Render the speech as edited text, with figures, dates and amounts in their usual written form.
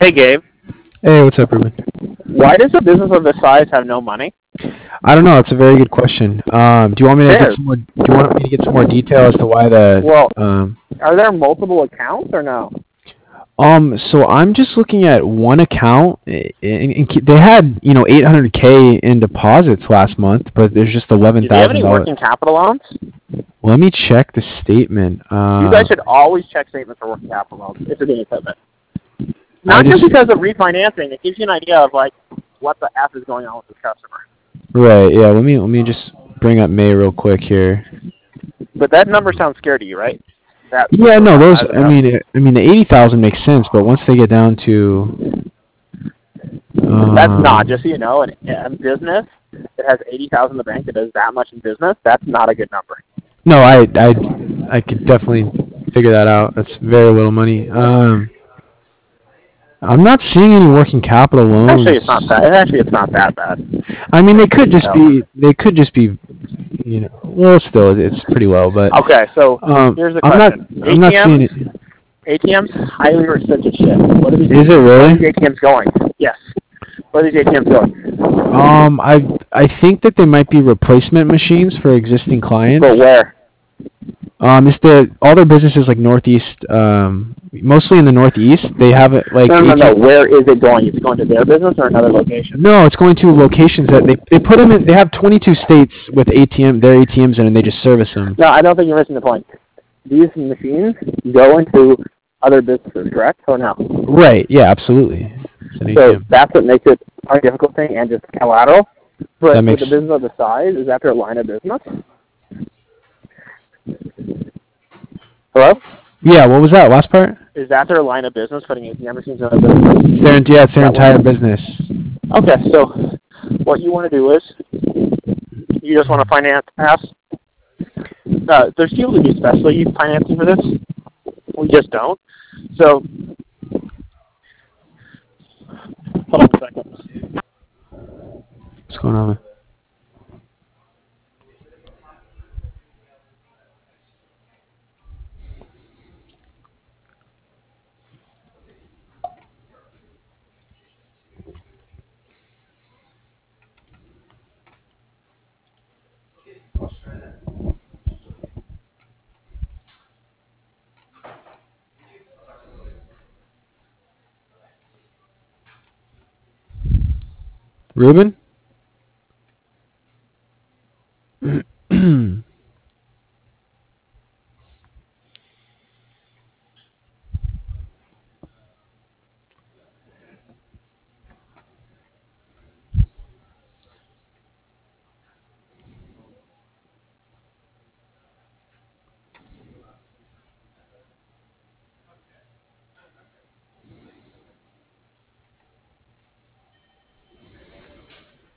Hey, Gabe. Hey, what's up, Ruben? Why does a business of this size have no money? I don't know. It's a very good question. Do you want me to get Fair. some more? Do you want me to get some more detail as to why the? Well, are there multiple accounts or no? So I'm just looking at one account. They had 800K in deposits last month, but there's just Do they have any $11,000. working capital loans? Let me check the statement. You guys should always check statements for working capital loans if you're getting equipment. Not just because of refinancing. It gives you an idea of like what the F is going on with the customer. Right. Yeah. Let me just bring up May real quick here. But that number sounds scary to you, right? Yeah. No. Those. I mean, the 80,000 makes sense, but once they get down to. That's not, just so you know, a business that has 80,000 in the bank that does that much in business. That's not a good number. No, I could definitely figure that out. That's very little money. I'm not seeing any working capital loans. Actually, it's not that. It's not that bad. I mean, they could just be. They could just be. Well, still, it's pretty low. But okay, so here's the question. I'm not seeing it. ATMs highly restricted shit. What are these? Is it really? Where are these ATMs going? Yes. Where are these ATMs going? I think that they might be replacement machines for existing clients. But where? It's all their businesses like Northeast, mostly in the Northeast. They have it like. No. Where is it going? Is it going to their business or another location? No, it's going to locations that they put them in. They have 22 states with their ATMs in, and they just service them. No, I don't think you're missing the point. These machines go into other businesses, correct or no? Right. Yeah. Absolutely. So that's what makes it a difficult thing and just collateral. But with the business of the size, is that their line of business? Hello? Yeah, what was that last part? Is that their line of business, putting ATM machines in their business? It's their entire business. Okay, so what you want to do is you just want to finance pass. There's people who do specialty financing for this. We just don't. So, hold on a second. What's going on? Ruben?